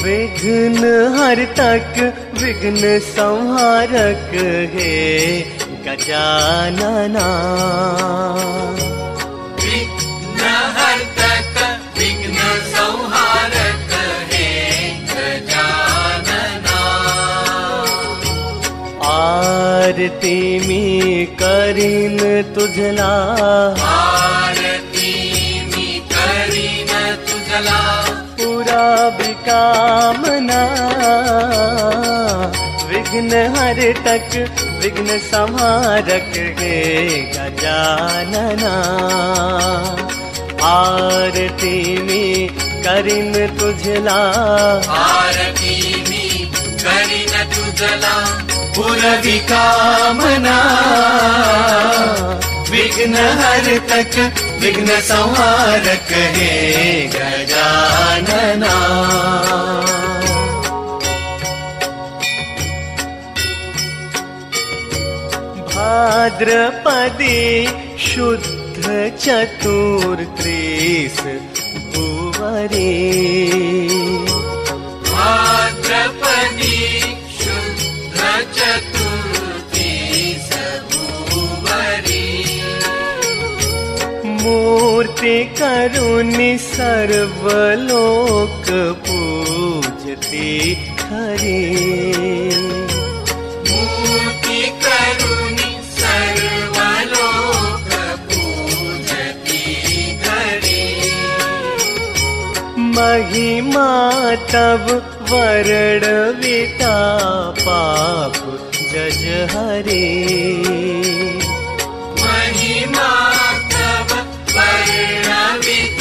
विघ्न हरतक विघ्न संहारक हे गजानना। विघ्न हरतक विघ्न संहारक हे गजानना। आरती में करीन तुझला, आरती में करीन तुझला, पूरा विकामना। विघ्न हरतक विघ्न संहारक हे गजानना। आरती में करीन तुझला, आरती में करीन तुझला, पूरा विकामना। विघ्न हरतक विघ्न संहारक हे गजानना। भाद्रपदे शुद्ध चतुर्त्रिस भुवरे। भाद्रपदे शुद्ध चतुर्तीस भुवरे। मूर्ति करुणि सर्वलोक पूजते हरे। मूर्ति करुणि सर्वलोक पूजते हरे। महिमा तब वर्णविता पाप जज हरे। महिमा तब वर्णविता